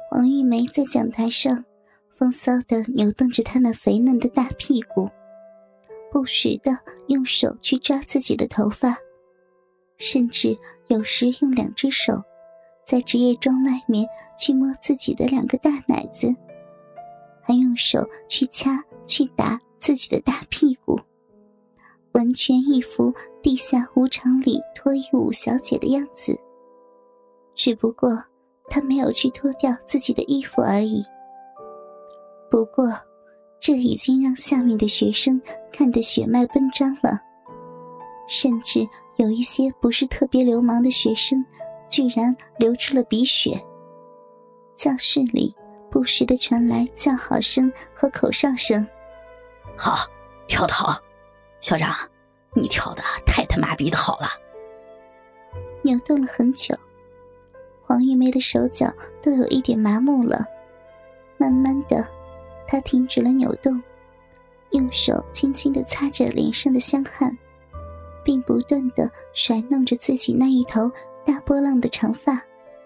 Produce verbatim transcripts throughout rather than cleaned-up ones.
王玉梅在讲台上风骚地扭动着她那肥嫩的大屁股，不时地用手去抓自己的头发，甚至有时用两只手在职业装外面去摸自己的两个大奶子，还用手去掐去打自己的大屁股，完全一副地下舞场里脱衣舞小姐的样子。只不过她没有去脱掉自己的衣服而已。不过这已经让下面的学生看得血脉奔张了，甚至有一些不是特别流氓的学生居然流出了鼻血。教室里不时地传来叫好声和口哨声。 好，跳得好，校长，你跳得太他妈逼的好了。 扭动了很久，黄玉梅的手脚都有一点麻木了，慢慢的她停止了扭动，用手轻轻地擦着脸上的香汗，并不断地甩弄着自己那一头大波浪的长发。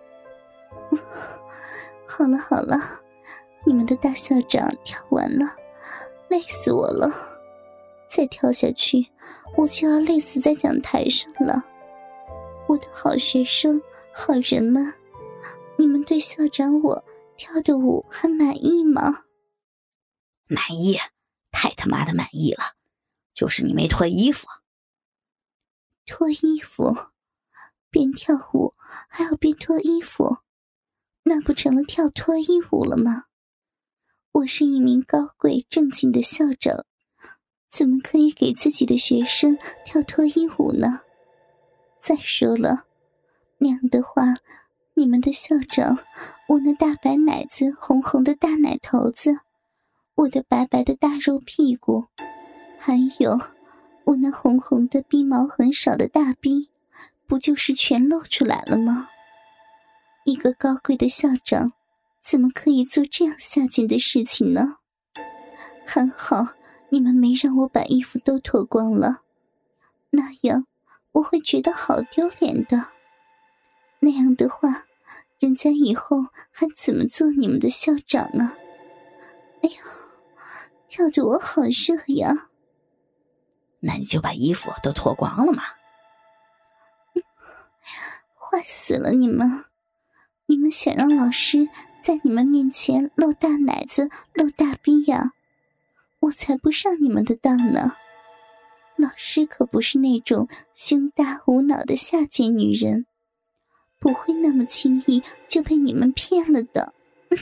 好了好了，你们的大校长跳完了，累死我了，再跳下去我就要累死在讲台上了。我的好学生好人们，你们对校长我跳的舞还满意吗？ 满意，太他妈的满意了，就是你没脱衣服。 脱衣服？边跳舞还要边脱衣服，那不成了跳脱衣舞了吗？我是一名高贵正经的校长，怎么可以给自己的学生跳脱衣舞呢？再说了，那样的话，你们的校长，我那大白奶子红红的大奶头子，我的白白的大肉屁股，还有我那红红的逼毛很少的大逼，不就是全露出来了吗？一个高贵的校长怎么可以做这样下贱的事情呢？还好你们没让我把衣服都脱光了，那样我会觉得好丢脸的。那样的话，人家以后还怎么做你们的校长啊？哎呀，跳得我好热呀。 那你就把衣服都脱光了嘛。 坏死了你们，你们想让老师在你们面前露大奶子露大逼呀？我才不上你们的当呢。老师可不是那种胸大无脑的下贱女人，不会那么轻易就被你们骗了的。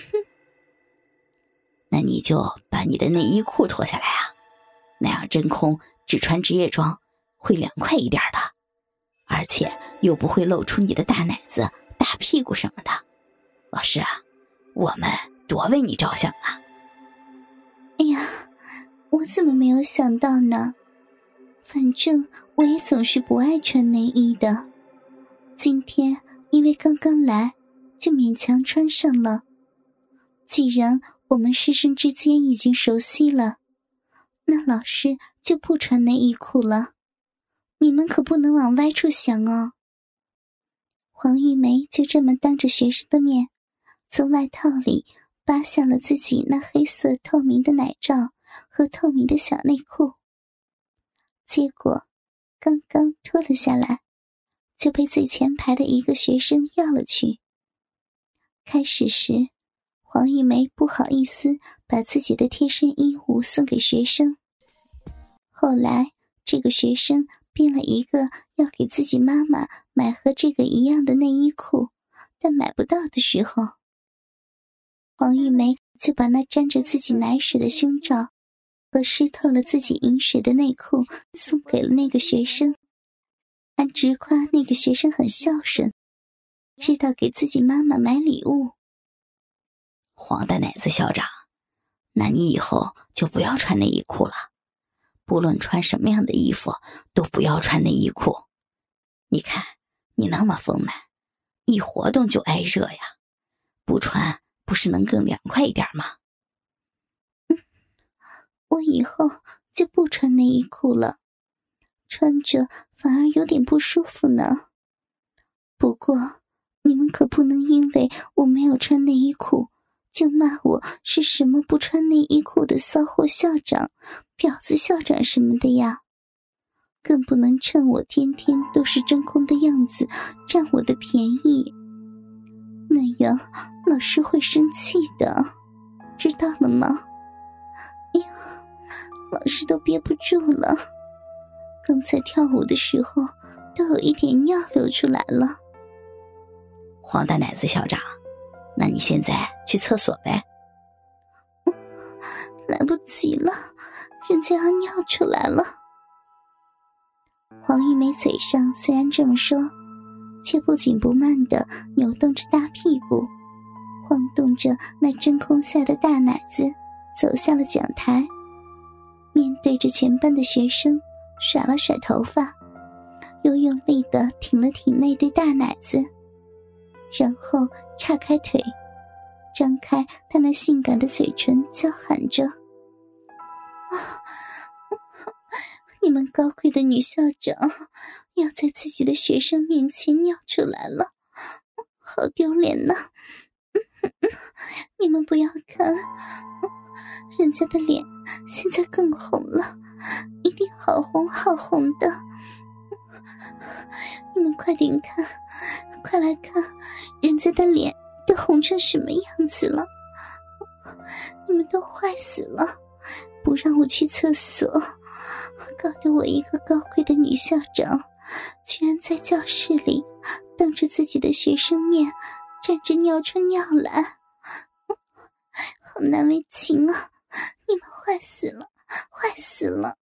那你就把你的内衣裤脱下来啊，那样真空只穿职业装会凉快一点的，而且又不会露出你的大奶子大屁股什么的。老师啊，我们多为你着想啊。 哎呀，我怎么没有想到呢？反正我也总是不爱穿内衣的，今天因为刚刚来，就勉强穿上了。既然我们师生之间已经熟悉了，那老师就不穿内衣裤了。你们可不能往歪处想哦。黄玉梅就这么当着学生的面，从外套里扒下了自己那黑色透明的奶罩和透明的小内裤。结果刚刚脱了下来，就被最前排的一个学生要了去。开始时，黄玉梅不好意思把自己的贴身衣物送给学生，后来这个学生编了一个要给自己妈妈买和这个一样的内衣裤，但买不到的时候，黄玉梅就把那沾着自己奶水的胸罩和湿透了自己饮水的内裤送给了那个学生，还直夸那个学生很孝顺，知道给自己妈妈买礼物。 黄大奶子校长，那你以后就不要穿内衣裤了，不论穿什么样的衣服都不要穿内衣裤。你看你那么丰满，一活动就挨热呀，不穿不是能更凉快一点吗？ 嗯，我以后就不穿内衣裤了，穿着反而有点不舒服呢。不过你们可不能因为我没有穿内衣裤就骂我是什么不穿内衣裤的骚货校长、婊子校长什么的呀，更不能趁我天天都是真空的样子占我的便宜，那样老师会生气的，知道了吗？哎呀，老师都憋不住了，刚才跳舞的时候都有一点尿流出来了。 黄大奶子校长，那你现在去厕所呗。 来不及了，人家要尿出来了。黄玉梅嘴上虽然这么说，却不紧不慢地扭动着大屁股，晃动着那真空下的大奶子，走下了讲台，面对着全班的学生甩了甩头发，又用力地挺了挺那对大奶子，然后岔开腿，张开他那性感的嘴唇，叫喊着：啊，你们高贵的女校长要在自己的学生面前尿出来了，好丢脸呐！你们不要看，人家的脸现在更红了，一定好红好红的。你们快点看，快来看，人家的脸都红成什么样子了？你们都坏死了，不让我去厕所，搞得我一个高贵的女校长居然在教室里当着自己的学生面站着尿出尿来，好难为情啊！你们坏死了，坏死了！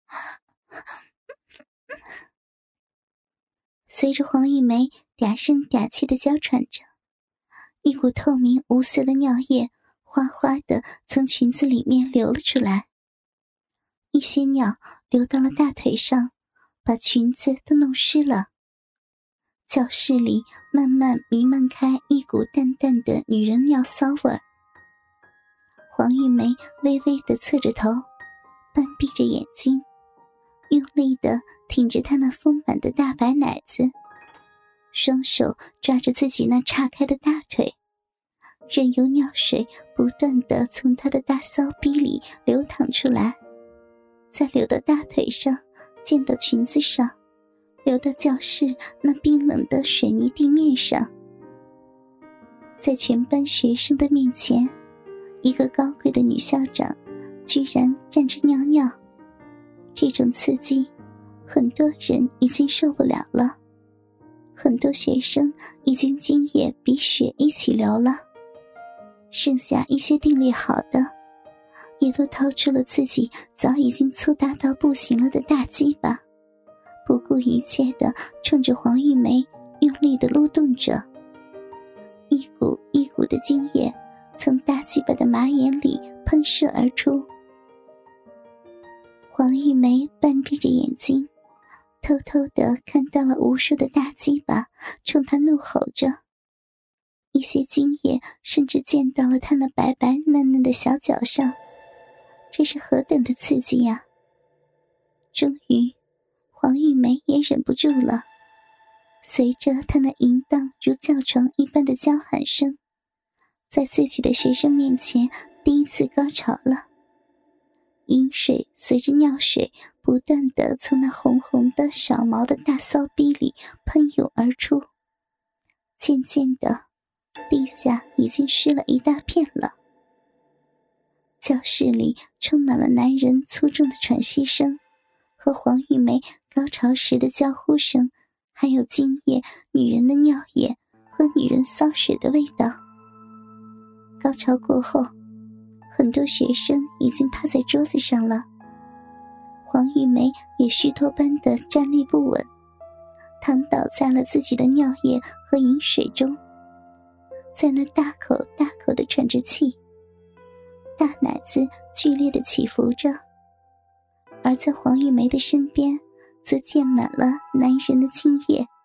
随着黄玉梅嗲声嗲气的娇喘着，一股透明无色的尿液哗哗地从裙子里面流了出来，一些尿流到了大腿上，把裙子都弄湿了。教室里慢慢弥漫开一股淡淡的女人尿骚味儿。黄玉梅微微地侧着头，半闭着眼睛，用力地挺着她那丰满的大白奶子，双手抓着自己那岔开的大腿，任由尿水不断地从她的大骚逼里流淌出来，再流到大腿上，溅到裙子上，流到教室那冰冷的水泥地面上。在全班学生的面前，一个高贵的女校长居然站着尿尿，这种刺激很多人已经受不了了，很多学生已经精液比血一起流了，剩下一些定力好的也都掏出了自己早已经粗大到不行了的大鸡巴，不顾一切地冲着黄玉梅用力地撸动着，一股一股的精液从大鸡巴的马眼里喷射而出。黄玉梅半闭着眼睛，偷偷地看到了无数的大鸡巴冲她怒吼着，一些精液甚至溅到了她那白白嫩嫩的小脚上，这是何等的刺激呀！终于黄玉梅也忍不住了，随着她那淫荡如叫床一般的娇喊声，在自己的学生面前第一次高潮了。阴水随着尿水不断地从那红红的少毛的大骚逼里喷涌而出，渐渐的地下已经湿了一大片了。教室里充满了男人粗重的喘息声和黄玉梅高潮时的娇呼声，还有精液、女人的尿液和女人骚水的味道。高潮过后，很多学生已经趴在桌子上了，黄玉梅也虚脱般的站立不稳，躺倒在了自己的尿液和饮水中，在那大口大口的喘着气，大奶子剧烈的起伏着，而在黄玉梅的身边则溅满了男人的精液。